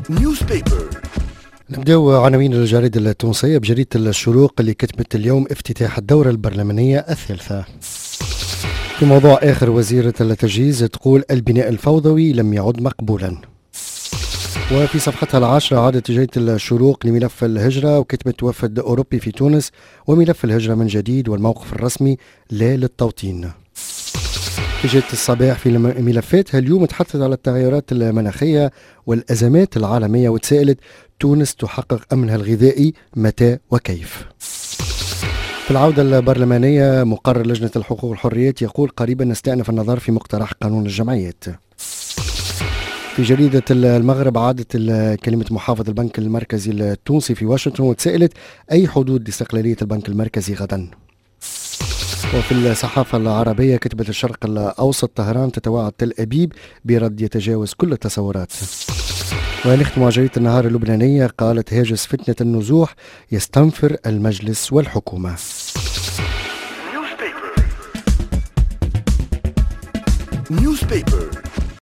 Newspaper. نبدأ عناوين الجريدة التونسية بجريدة الشروق اللي كتبت اليوم افتتاح الدورة البرلمانية الثالثة. في موضوع آخر، وزيرة التجهيز تقول البناء الفوضوي لم يعد مقبولا. وفي صفحتها 10 عادت جريدة الشروق لملف الهجرة وكتبت وفد أوروبي في تونس وملف الهجرة من جديد والموقف الرسمي لا للتوطين. في جريدة الصباح في ملفاتها اليوم تحدثت على التغيرات المناخية والأزمات العالمية وتساءلت تونس تحقق أمنها الغذائي متى وكيف. في العودة البرلمانية مقرر لجنة الحقوق والحريات يقول قريبا نستأنف النظر في مقترح قانون الجمعيات. في جريدة المغرب عادت كلمة محافظ البنك المركزي التونسي في واشنطن وتساءلت أي حدود لاستقلالية البنك المركزي غدا. وفي الصحافة العربية كتبت الشرق الأوسط طهران تتوعد تل أبيب برد يتجاوز كل التصورات. ونختم مع جريدة النهار اللبنانية قالت هاجس فتنة النزوح يستنفر المجلس والحكومة. Newspaper.